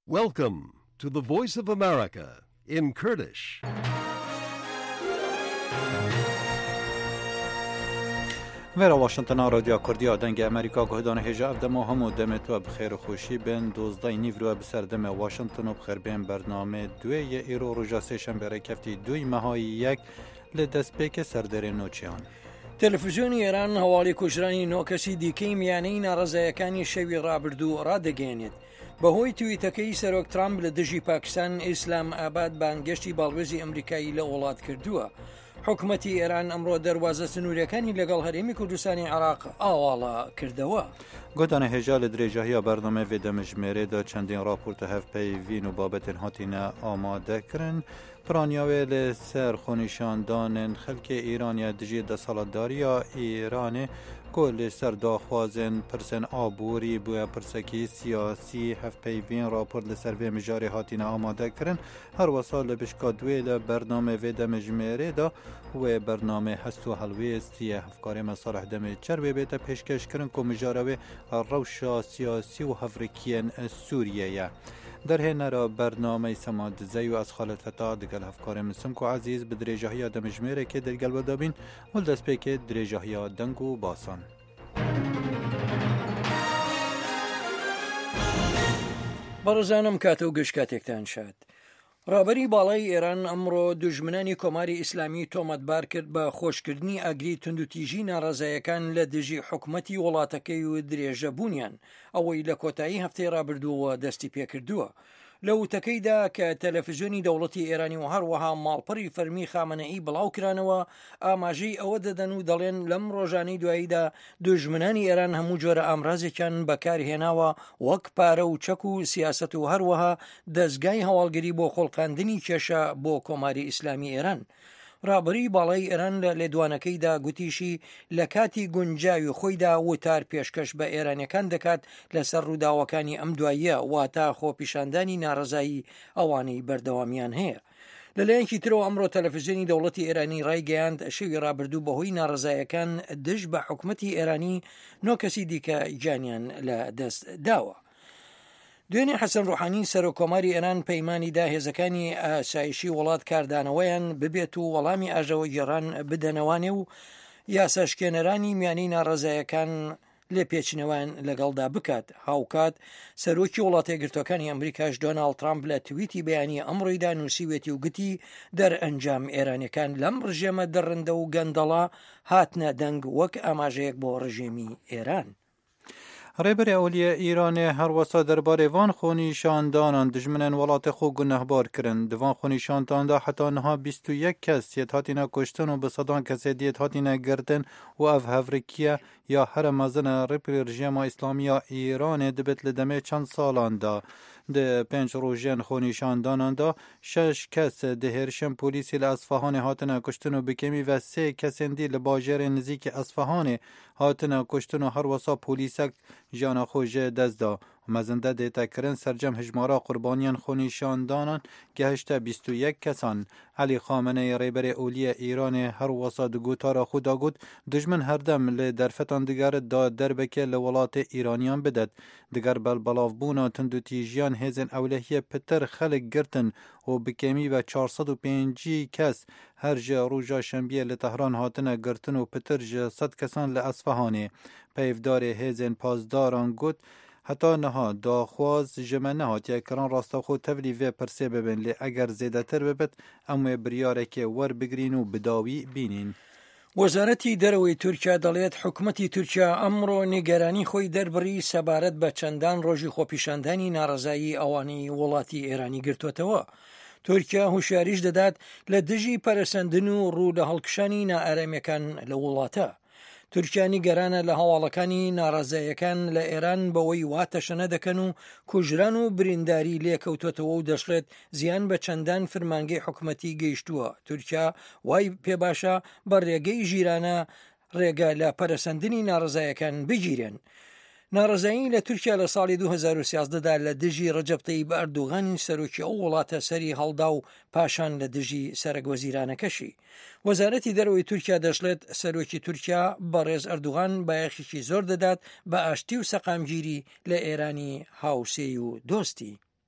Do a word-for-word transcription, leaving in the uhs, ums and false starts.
Welcome to the Voice of America in Kurdish. ورا واشنطن رادیو کردی دنگ امریکا گهدان هجا افدما همو دمتو بخیر خوشی بین دوزده نیورو بسردم واشنطن و بخیر بین برنامه دوی ایرو روژا سیشن برای کفتی دوی ماهای یک لدست پیک سردر نوچیان. تلفزیونی ایران حوالی کجرانی نوکسی دیکی میانی نارضایەکانی شەوی ڕابردوو ڕدەگەێنێت. بەهۆی تویتەکەی سەرۆک ترامپ لە دژی پاکستان ئیسلام ئاباد بانگشتی باڵوێزی ئەمریکایی لە وڵات کردووە. حکومەتی ئێران ئەمڕۆ دەواازە سنوورەکانی لەگەڵ هەرێمی کوردستانی عراق ئاواڵە کردەوە. گۆدانە هێژا لە درێژاهی بەردەمە وێ دەمەژمێرێدا چەندین راپۆرتە هەفپەیوین و بابەتن هاتینە ئامادەکردن. پرانیاوێ لە سەر خۆنیشاندانن خەلکی ئیرانیا دژی دەسەڵاتداریە ئیرانێ کۆ لە سەر داخوازن پرسن ئابووری بووە پرسەکی سیاسی هەفپەیوین راپۆرت لەسەر وێ مژارێ هاتینە ئامادەکردن هەروەسا لە بشکا دوێ لە بەرنامە وێ دەمەژمێرێدا وێ بەرنامە هەست و هەڵوێستیە هەفکارێمە ساڵح دەمێ چەروێ بێتە پێشکەشکردن کۆ مژارەوێ ڕەوشە سیاسی و هەڤرکیەن سووریەیە. در هنرا برنامه سمادزی و از خالد فتا دگل هفکار مسلم کو عزیز به درجه‌های دمجمره که در گل بدابین ول دست به که درجه‌های دنگو باسان. بەڕێزانم کاتە و گەشت کاتێکتان شاد. ڕابەری باڵای ئێران ئەمڕۆ دوژمنانی کۆماری ئیسلامی تۆمەتبار کرد بە خۆشکردنی ئاگری توندوتیژی ناڕازایەکان لە دژی حکومەتی وڵاتەکەی و درێژە بوونیان ئەوەی لە کۆتایی هەفتەی ڕابردووە دەستی پێکردووە. لە وتەکەیدا کە تەلەڤیزیۆنی دەوڵەتی ئێرانی و هەروەها ماڵپەڕی فەرمی خامنەئی بڵاو کرانەوە ئاماژەی ئەوە دەدەن و دەڵێن لەم ڕۆژانەی دواییدا دوژمنانی ئێران هەموو جۆرە ئامرازێکیان بەکارهێناوە وەک پارە و چەک و سیاسەت و هەروەها دەستگای هەواڵگری بۆ خۆڵقاندنی کێشە بۆ کۆماری ئیسلامی ئێران. ڕابەری باڵای ئێران لە لێدوانەکەیدا گوتیشی لە کاتی گونجاوی خۆیدا وتار پێشکەش بە ئێرانیەکان دەکات لەسەر ڕووداوەکانی ئەم دواییە واتە خۆپیشاندانی ناڕزایی ئەوانەی بەردەوامیان هەیە. لەلایەنکی ترەوە ئەمڕۆ تەلەڤیزیۆنی دەوڵەتی ئێرانی ڕایگەیاند شەوی ڕابردوو بەهۆی ناڕزایەکان دژ بە حکومەتی ئێرانی نۆ کەسی دیکە گیانیان لە دەست داوە. دوێنێ حەسەن ڕوحانی سەرۆکۆماری ئێران پەیمانیدا هێزەکانی ئاسایشی وڵات کاردانەوەیان ببێت و وەڵامی ئاژەوە گێڕان بدەنەوانێ و یاساشکێنەرانی میانەی ناڕزایەکان لێ پێچنەوەیان لەگەڵدا بکات. هاوکات سەرۆکی وڵاتە یەکگرتووەکانی ئەمریکاش دۆناڵد ترامپ لە تویتی بەیانی ئەمڕۆیدا نووسیوێتی و گوتی دەرئەنجام ئێرانیەکان لەم ڕژێمە دەڕندە و گەندەڵا هاتنە دەنگ وەک ئاماژەیەک بۆ ڕژێمی ئێران. ڕێبەری ئەولیە ئیرانێ هەروەسا دەربارەی وان خۆنیشاندانان دژمنن وڵاتی خۆ گونەهبار کردن. دوان خۆنیشانداندا حتا نها بیست و یک کەس یەت هاتینە کوشتن و بە سەدان کەسێ دیەت هاتینە گردن و ئەڤ هەڤرکیە یا هەرە مەزنە ڕێپری ڕژێما ئیسلامیە ئیرانێ دەبێت لە دەمێ چەند ساڵاندا. د پنج روژن خونیشانداناندا شش کس دهرشن پولیسی لأصفهان هاتنه کشتن و بکمی و سه کسندی لباجر نزیک اصفهان هاتنه کشتن و هر وسا پولیسک جانا خوش دزدا و مزنده دیتا کرن سرجم هجمارا قربانیان خونیشاندانان گهشته بیست و یک کسان. علی خامنه ریبر اولی ایران هر وسا دگوتارا خودا گود دجمن هر دم لدرفتان دگر دا دربکه لولات ایرانیان بدد دگر بلبلاف بونا تندو تیجیان هزن اولهیه پتر خلق گرتن و بکمی و چهارصد و پنج کس هر جا روژا شنبیه لتهران هاتنه گرتن و پتر جا صد کسان لأصفهانه. پیفدار هزن پازداران گود حتی نها داخواز جمع نهات یک کران راستا خود تولی و پرسه ببین لی اگر زیده تر ببت اما بریاره که ور بگرین و بداوی بینین. وەزارەتی دەرەوەی تورکیا دەڵێت حکومەتی تورکیا ئەمڕۆ نیگەرانی خۆی دەربڕی سەبارەت بە چەندان ڕۆژی خۆپیشاندانی ناڕزایی ئەوانی وڵاتی ئێرانی گرتوتەوە. تورکیا هوشیاریش دەدات لە دژی پەرەسەندن و ڕوو لە هەڵکشانی نائارەمیەکان لە وڵاتە. تورکیا نیگەرانە لە هەواڵەکانی ناڕازایەکان لە ئێران بەوەی واتەشەنە دەکەن و کوژران و برینداری لێکەوتوتەوە و دەشڵێت زیان بە چەندان فرمانگەی حکومەتی گەیشتووە. تورکیا وای پێباشە بە ڕێگەی ژیرانە ڕێگە لە پەرەسەندنی ناڕزایەکان بگیرێن. ناڕزایی لە تورکیا لە ساڵی دوو هەزار و سیازدەدا لە دژی ڕەجەب تەیب ئەردوغانی سەرۆکی ئەو وڵاتە سەری هەڵدا و پاشان لە دژی سەرۆکوەزیرانەکەشی. وەزارەتی دەرەوەی تورکیا دەشڵێت سەرۆکی تورکیا بەڕێز ئەردوغان بایەخێکی زۆر دەدات بە ئاشتی و سەقامگیری لە ئێرانی هاوسێی و دۆستی.